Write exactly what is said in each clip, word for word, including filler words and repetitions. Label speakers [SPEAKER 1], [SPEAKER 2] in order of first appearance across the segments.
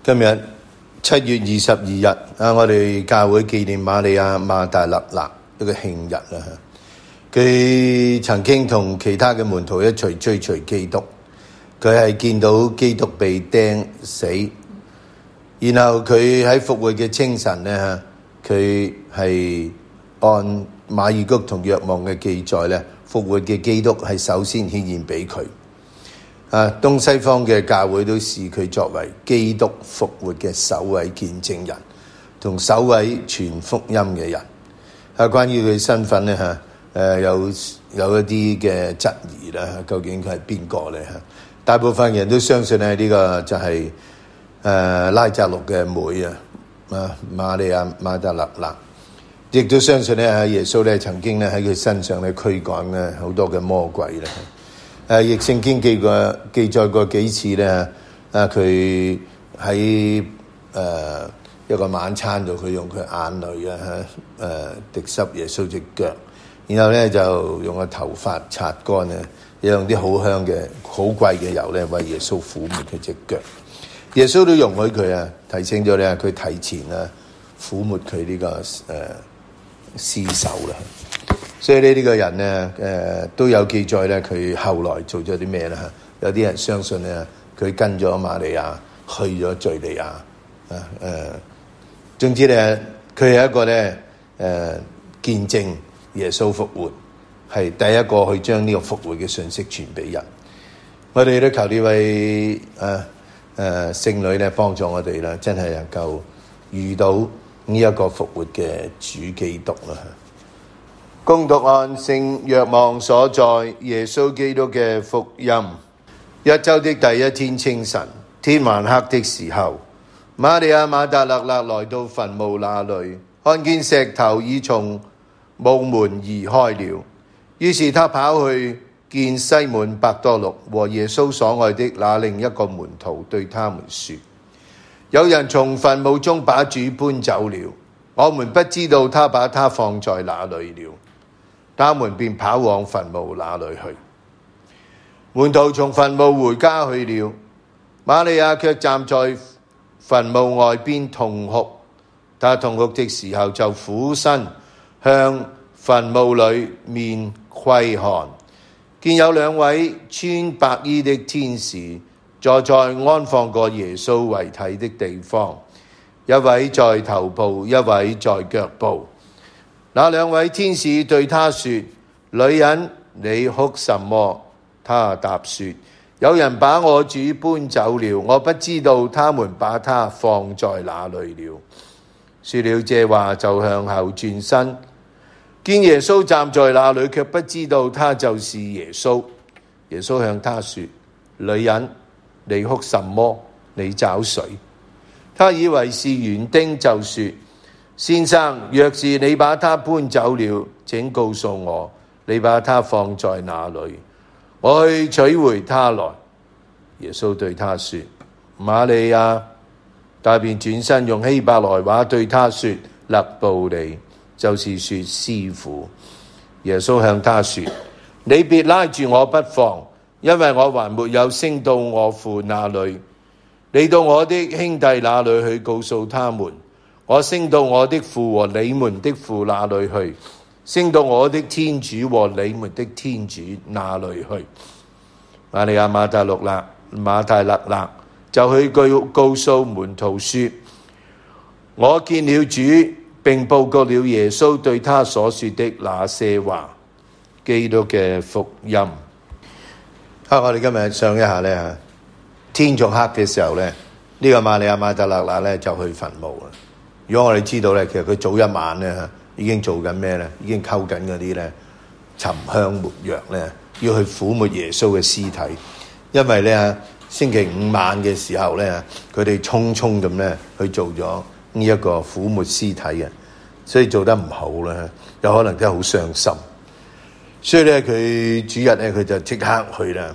[SPEAKER 1] 今日七月二十二日啊，我哋教會紀念瑪利亞馬大勒納一個慶日啦。佢曾經同其他嘅門徒一齊追隨基督，佢係見到基督被釘死，然後佢喺復活嘅清晨咧，佢係按馬爾谷同若望嘅記載咧，復活嘅基督係首先顯現俾佢。啊，東西方嘅教會都視佢作為基督復活嘅首位見證人，同首位傳福音嘅人。啊，關於佢身份咧嚇，誒有有一啲嘅質疑啦，究竟佢係邊個咧嚇？大部分人都相信咧，呢個就係誒拉匝祿嘅妹啊，啊瑪利亞馬大勒納，亦都相信咧，耶穌咧曾經咧喺佢身上咧驅趕咧好多嘅魔鬼咧。誒，亦聖經記過記載過幾次咧，啊，佢喺誒一個晚餐度，佢用佢眼淚啊，誒滴濕耶穌隻腳，然後咧就用個頭髮擦乾咧，又用啲好香嘅好貴嘅油咧為耶穌撫摸佢隻腳。耶穌都容許佢啊，提醒咗咧佢提前啊撫摸佢呢個誒屍首啦。所以呢呢個人咧，誒、呃、都有記載咧，佢後來做咗啲咩咧？有啲人相信咧，佢跟咗瑪利亞去咗敘利亞，啊誒、呃，總之咧，佢係一個咧，誒、呃、見證耶穌復活，係第一個去將呢個復活嘅信息傳俾人。我哋都求呢位誒誒聖女咧，幫助我哋啦，真係能夠遇到呢一個復活嘅主基督啦。恭讀按聖若望所載耶穌基督嘅福音。一周的第一天清晨，天還黑的時候，瑪利亞馬大勒納來到墳墓那裏，看見石頭已從墓門移開了。於是他跑去見西滿伯多祿和耶穌所愛的那另一個門徒，對他們說：有人從墳墓中把主搬走了，我們不知道他把他放在哪裏了。他們便跑往墳墓那裏去。門徒從墳墓回家去了，瑪利亞卻站在墳墓外邊痛哭。她痛哭的時候，就俯身向墳墓裏面窺看，見有兩位穿白衣的天使坐在安放過耶穌遺體的地方，一位在頭部，一位在腳部。那兩位天使對他說：女人，你哭什麼？他答說：有人把我主搬走了，我不知道他們把他放在哪裏了。說了這話，就向後轉身，見耶穌站在那裏，卻不知道他就是耶穌。耶穌向他說：女人，你哭什麼？你找誰？他以為是園丁，就說：先生，若是你把他搬走了，請告訴我，你把他放在哪裏，我去取回他來。耶穌對他說：瑪利亞。他便轉身用希伯來話對他說：勒布尼，就是說師傅。耶穌向他說：你別拉住我不放，因為我還沒有升到我父那裏。你到我的兄弟那裏去，告訴他們，我升到我的父和你們的父那裏去，升到我的天主和你們的天主那裏去。瑪利亞馬大勒納馬大勒納就去告告訴門徒說：我見了主，並報告了耶穌對他所說的那些話。基督嘅福音。啊，我哋今日上一下咧，天仲黑嘅時候咧，呢、這個瑪利亞馬大勒納咧就去墳墓啦。如果我哋知道咧，其實佢早一晚咧已經做緊咩咧？已經溝緊嗰啲咧沉香沒藥咧，要去撫摸耶穌嘅屍體。因為咧星期五晚嘅時候咧，佢哋匆匆咁咧去做咗呢一個撫摸屍體嘅，所以做得唔好啦，有可能真係好傷心。所以咧，佢主日咧佢就即刻去啦。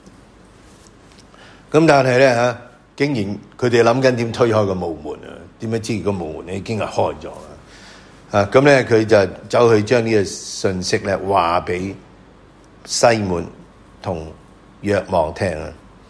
[SPEAKER 1] 咁但係咧嚇，竟然佢哋諗緊點推開個墓門啊？點樣知個墓門咧已經係開咗啊？啊咁咧，佢就走去將呢個信息咧話俾西滿同若望聽啊。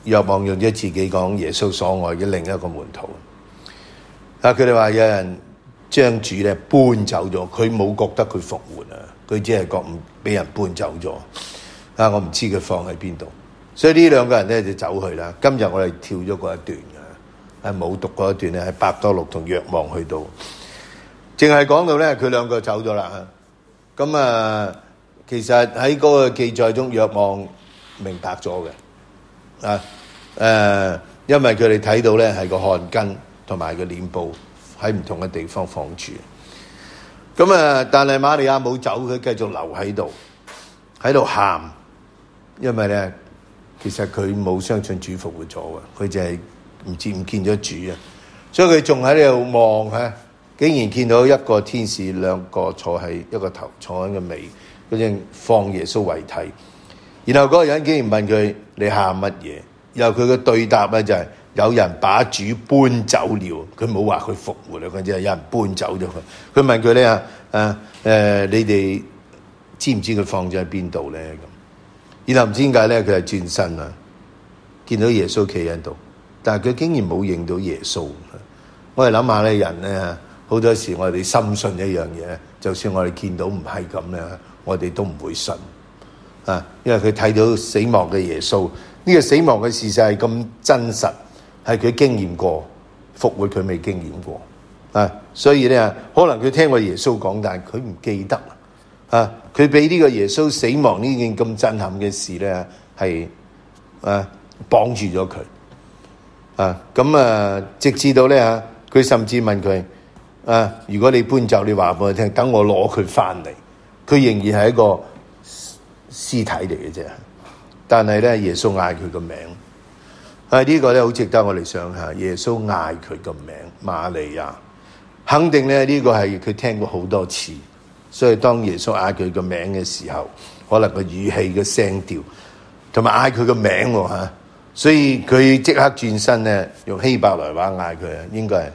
[SPEAKER 1] 若望用咗自己講耶穌所愛嘅另一個門徒。啊，佢哋話有人將主咧搬走咗，佢冇覺得佢復活啊，佢只係覺唔俾人搬走咗。啊，我唔知佢放喺邊度，所以呢兩個人咧就走去啦。今日我哋跳咗嗰一段嘅，係冇讀嗰一段咧，喺伯多祿同若望去到，淨係講到咧佢兩個走咗啦。咁啊，其實喺嗰個記載中，若望明白咗嘅，啊，誒，因為佢哋睇到咧係個汗巾同埋個臉布喺唔同嘅地方放住。咁啊，但係瑪利亞冇走，佢繼續留喺度，喺度喊，因為咧其實佢冇相信主復活咗嘅，佢就係唔知唔見咗主啊，所以佢仲喺度望嚇。竟然見到一個天使，兩個坐喺一個頭，坐喺個尾，嗰陣放耶穌遺體。然後嗰個人竟然問佢：你喊乜嘢？然後佢嘅對答咧就係、是：有人把主搬走了。佢冇話佢復活啦，佢就係有人搬走咗佢。佢問佢咧啊啊誒，你哋知唔知佢放咗喺邊度咧？咁然後唔知點解咧，佢係轉身啊，見到耶穌企喺度，但係佢竟然冇認到耶穌。我哋諗下咧，人咧。好多時我哋深信一樣嘢，就算我哋見到唔係咁咧，我哋都唔會信啊！因為佢睇到死亡嘅耶穌，呢個死亡嘅事實係咁真實，係佢經驗過，復活佢未經驗過啊！所以咧，可能佢聽過耶穌講，但係佢唔記得啊！佢俾呢個耶穌死亡呢件咁震撼嘅事咧，係啊綁住咗佢啊！咁啊，直至到咧嚇，佢甚至問佢。啊！如果你搬走，你話俾我聽，等我攞佢翻嚟。佢仍然係一個屍體嚟嘅啫。但係咧，耶穌嗌佢個名。啊！這個、呢個咧好值得我哋想下。耶穌嗌佢個名，瑪利亞。肯定咧呢、這個係佢聽過好多次。所以當耶穌嗌佢個名嘅時候，可能個語氣嘅聲調，同埋嗌佢個名喎嚇。所以佢即刻轉身咧，用希伯來話嗌佢啊，應該係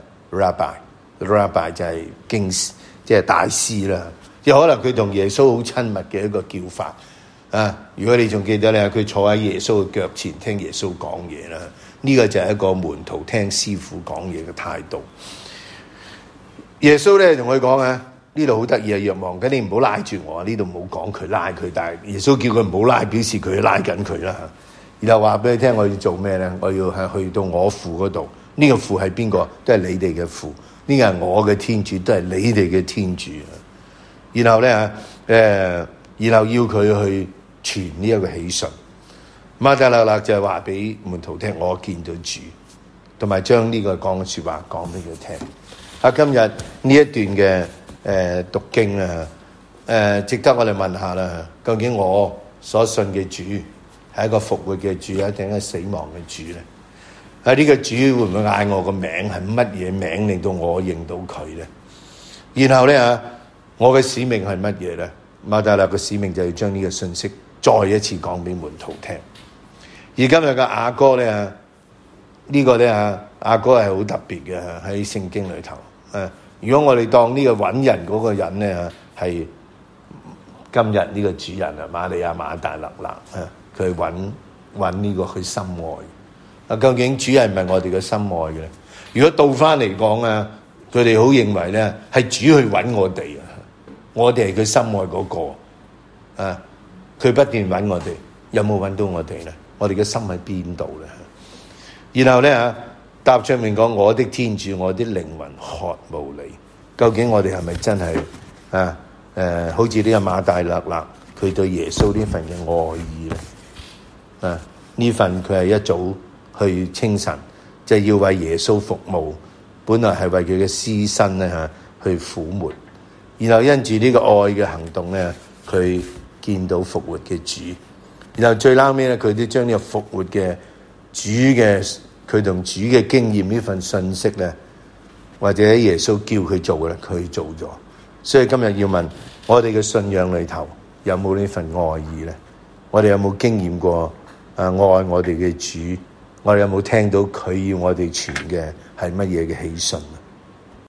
[SPEAKER 1] Rabbi。Rabbi 就係經即係大師啦，即係可能佢同耶穌好親密嘅一個叫法啊！如果你仲記得咧，佢坐喺耶穌嘅腳前聽耶穌講嘢啦，呢個就係一個門徒聽師傅講嘢嘅態度。耶穌咧同佢講啊，呢度好得意啊，若望，咁你唔好拉住我啊！呢度冇講佢拉佢，但係耶穌叫佢唔好拉，表示佢拉緊佢啦。然後話俾你聽，我要做咩咧？我要係去到我父嗰度，呢個父係邊個？都係你哋嘅父。呢個係我嘅天主，都係你哋嘅天主。然後咧誒、呃，然後要佢去傳呢一個喜訊。馬大勒勒就係話俾門徒聽，我見到主，同埋將呢個講嘅説話講俾佢聽。啊，今日呢一段嘅誒、呃、讀經啊，誒、呃、值得我哋問下啦。究竟我所信嘅主係一個復活嘅主，一定係死亡嘅主咧？啊！呢個主會唔會嗌我個名係乜嘢名，令到我認到佢咧？然後咧啊，我嘅使命係乜嘢咧？馬大勒嘅使命就係將呢個信息再一次講俾門徒聽。而今日嘅雅歌咧啊，呢個咧啊，雅歌係好特別嘅喺聖經裏頭。誒，如果我哋當呢個揾人嗰個人咧啊，係今日呢個主人啊，瑪利亞馬大勒勒啊，佢揾揾呢個佢心愛。啊，究竟主係唔係我哋嘅心愛嘅？如果倒翻嚟講啊，佢哋好認為咧係主去揾我哋啊，我哋係佢心愛嗰個啊，佢不斷揾我哋，有冇揾到我哋咧？我哋嘅心喺邊度咧？然後咧啊，答上面講我的天主，我的靈魂渴慕你。究竟我哋係咪真係啊？誒、呃，好似呢個馬大勒勒，佢對耶穌呢份嘅愛意咧？啊，呢份佢係一早去清晨，就係、是、要為耶穌服務，本來係為佢嘅屍身咧嚇去撫摸，然後因住呢個愛嘅行動咧，佢見到復活嘅主，然後最撈尾咧，佢都將呢個復活嘅主嘅佢同主嘅經驗呢份信息咧，或者耶穌叫佢做嘅咧，佢做咗。所以今日要問我哋嘅信仰裏頭有冇呢份愛意咧？我哋有冇經驗過啊愛我哋嘅主？我哋有冇聽到佢要我哋傳嘅係乜嘢嘅喜訊？